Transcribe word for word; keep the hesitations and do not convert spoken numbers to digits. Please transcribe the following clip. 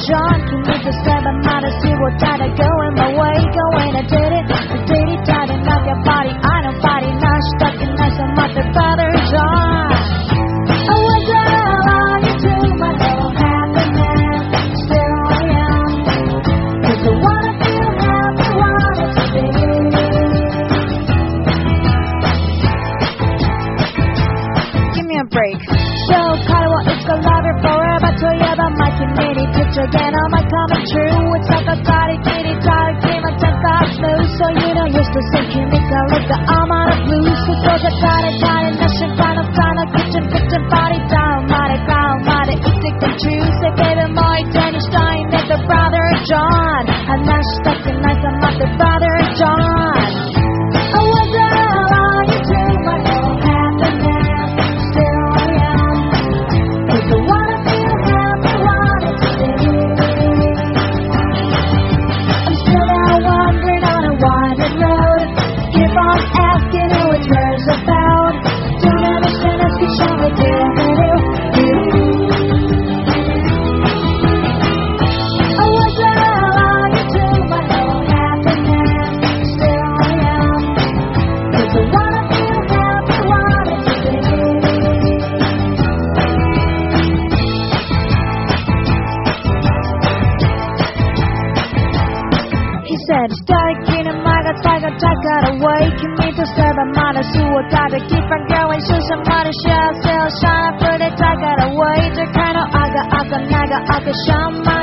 John. Can you just say but not a single time I go in my way, go and I did it, I did it, I didn't like your body, I don't body, not stuck in nice, I'm not the father John. I was allowed to my whole happiness, still I am, cause I wanna feel happy, wanna be. Give me a break. So, Kyle, it's the lover forever, tell you about my community picture again, am I coming true? It's like a body, kitty, tired, game, I just got smooth, so you know you're still sinking, make a look, I'm out of blues, so so get tired, tired, nothing, kind of, kind of, kitchen, kitchen, body down, mighty, down, mighty, it's like the truth, say, baby, my Danny Stein, make the brother John, I'm not stuck in nice, I'm not the brother John. I was allowed to my whole happiness, still I am, cause I wanna feel happy, wanna be. I'm still out wandering on a winding road, keep on asking who it turns about, don't understand us, keep showing me do, do, do. I was allowed to my whole happiness, still I am, cause I wanna feel happy, wanna be. He said, started getting my guts like a tiger got away. Can me to serve a mother, so I gotta keep on going. So somebody shall sell, shine for the tiger got away. The kind of aga, aga, naga, aga, shama.